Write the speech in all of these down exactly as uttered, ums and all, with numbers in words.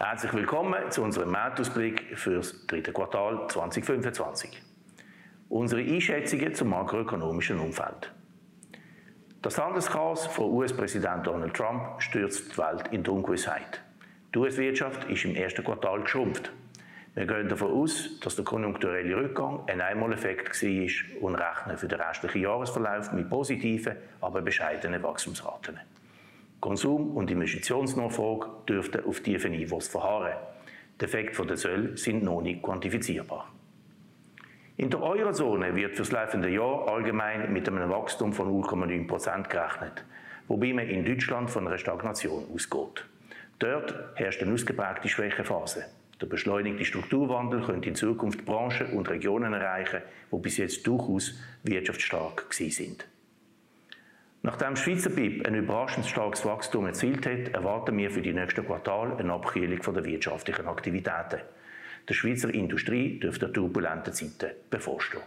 Herzlich willkommen zu unserem Marktausblick für das dritte Quartal zweitausendfünfundzwanzig. Unsere Einschätzungen zum makroökonomischen Umfeld. Das Handelschaos von U S-Präsident Donald Trump stürzt die Welt in die Ungewissheit. Die U S-Wirtschaft ist im ersten Quartal geschrumpft. Wir gehen davon aus, dass der konjunkturelle Rückgang ein Einmaleffekt war und rechnen für den restlichen Jahresverlauf mit positiven, aber bescheidenen Wachstumsraten. Konsum- und Investitionsnachfrage dürften auf tiefen Niveaus verharren. Die Effekte der Zölle sind noch nicht quantifizierbar. In der Eurozone wird für das laufende Jahr allgemein mit einem Wachstum von null Komma neun Prozent gerechnet, wobei man in Deutschland von einer Stagnation ausgeht. Dort herrscht eine ausgeprägte Schwächephase. Der beschleunigte Strukturwandel könnte in Zukunft Branchen und Regionen erreichen, die bis jetzt durchaus wirtschaftsstark sind. Nachdem das Schweizer B I P ein überraschend starkes Wachstum erzielt hat, erwarten wir für die nächsten Quartale eine Abkühlung der wirtschaftlichen Aktivitäten. Der Schweizer Industrie dürfte turbulente Zeiten bevorstehen.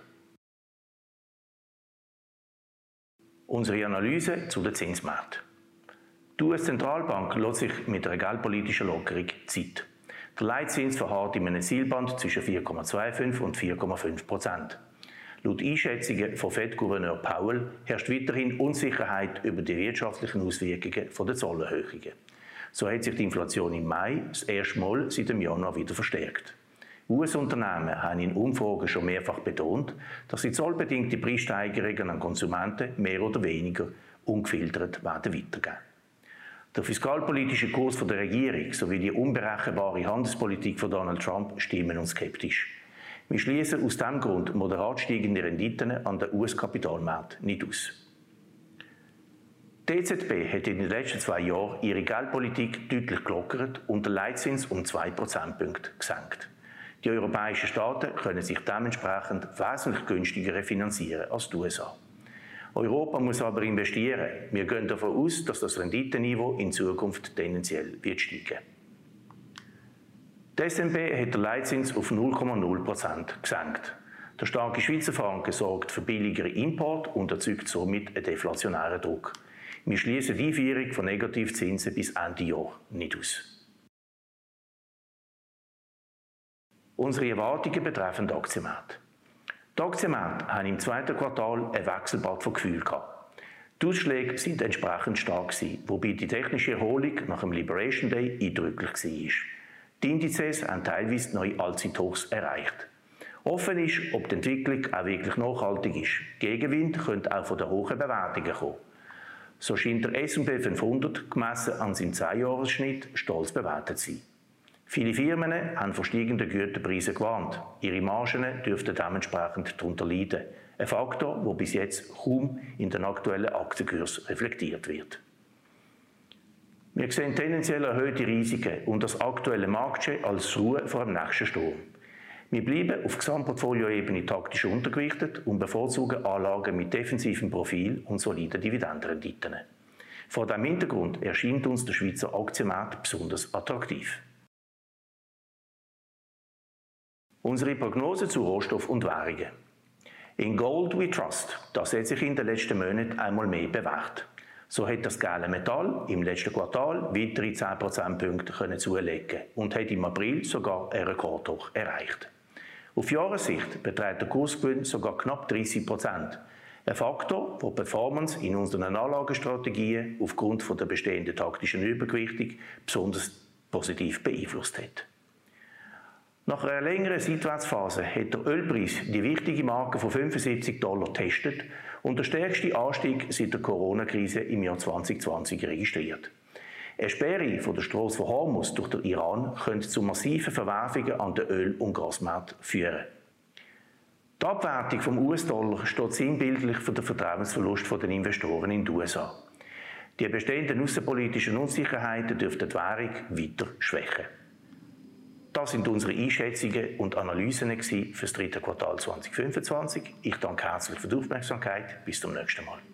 Unsere Analyse zu den Zinsmärkten. Die U S-Zentralbank lässt sich mit einer geldpolitischen Lockerung Zeit. Der Leitzins verharrt in einem Zielband zwischen vier Komma fünfundzwanzig und vier Komma fünf Prozent. Laut Einschätzungen von Fed-Gouverneur Powell herrscht weiterhin Unsicherheit über die wirtschaftlichen Auswirkungen der Zollerhöhungen. So hat sich die Inflation im Mai das erste Mal seit dem Januar wieder verstärkt. U S-Unternehmen haben in Umfragen schon mehrfach betont, dass die zollbedingte Preissteigerungen an Konsumenten mehr oder weniger ungefiltert werden weitergehen. Der fiskalpolitische Kurs der Regierung sowie die unberechenbare Handelspolitik von Donald Trump stimmen uns skeptisch. Wir schließen aus diesem Grund moderat steigende Renditen an den U S-Kapitalmärkten nicht aus. Die E Z B hat in den letzten zwei Jahren ihre Geldpolitik deutlich gelockert und den Leitzins um zwei Prozentpunkte gesenkt. Die europäischen Staaten können sich dementsprechend wesentlich günstiger refinanzieren als die U S A. Europa muss aber investieren. Wir gehen davon aus, dass das Renditenniveau in Zukunft tendenziell wird steigen. Die S N B hat den Leitzins auf null Komma null Prozent gesenkt. Der starke Schweizer Franken sorgt für billigere Import und erzeugt somit einen deflationären Druck. Wir schließen die Einführung von Negativzinsen bis Ende Jahr nicht aus. Unsere Erwartungen betreffend Aktienmärkte. Die Aktienmärkte haben im zweiten Quartal ein Wechselbad von Gefühlen gehabt. Die Ausschläge sind entsprechend stark gewesen, wobei die technische Erholung nach dem Liberation Day eindrücklich war. Die Indizes haben teilweise neue Allzeithochs erreicht. Offen ist, ob die Entwicklung auch wirklich nachhaltig ist. Gegenwind könnte auch von den hohen Bewertungen kommen. So scheint der S und P fünfhundert gemessen an seinem zehn-Jahres-Schnitt stolz bewertet zu sein. Viele Firmen haben von steigenden Güterpreisen gewarnt. Ihre Margen dürften dementsprechend darunter leiden. Ein Faktor, der bis jetzt kaum in den aktuellen Aktienkurs reflektiert wird. Wir sehen tendenziell erhöhte Risiken und das aktuelle Marktgeschehen als Ruhe vor dem nächsten Sturm. Wir bleiben auf Gesamtportfolioebene taktisch untergewichtet und bevorzugen Anlagen mit defensivem Profil und soliden Dividendenrenditen. Vor diesem Hintergrund erscheint uns der Schweizer Aktienmarkt besonders attraktiv. Unsere Prognose zu Rohstoff und Währungen. In Gold we trust, das hat sich in den letzten Monaten einmal mehr bewährt. So hat das gelbe Metall im letzten Quartal weitere zehn Prozentpunkte zulegen und hat im April sogar einen Rekordhoch erreicht. Auf Jahressicht beträgt der Kursgewinn sogar knapp dreißig Prozent. Ein Faktor, der die Performance in unseren Anlagestrategien aufgrund der bestehenden taktischen Übergewichtung besonders positiv beeinflusst hat. Nach einer längeren Seitwärtsphase hat der Ölpreis die wichtige Marke von fünfundsiebzig Dollar getestet und der stärkste Anstieg seit der Corona-Krise im Jahr zwanzig zwanzig registriert. Eine Sperre von der Strasse von Hormuz durch den Iran könnte zu massiven Verwerfungen an den Öl- und Gasmärkten führen. Die Abwertung vom U S-Dollar steht sinnbildlich für den Vertrauensverlust der Investoren in den U S A. Die bestehenden außenpolitischen Unsicherheiten dürften die Währung weiter schwächen. Das sind unsere Einschätzungen und Analysen für das dritte Quartal zweitausendfünfundzwanzig. Ich danke herzlich für die Aufmerksamkeit. Bis zum nächsten Mal.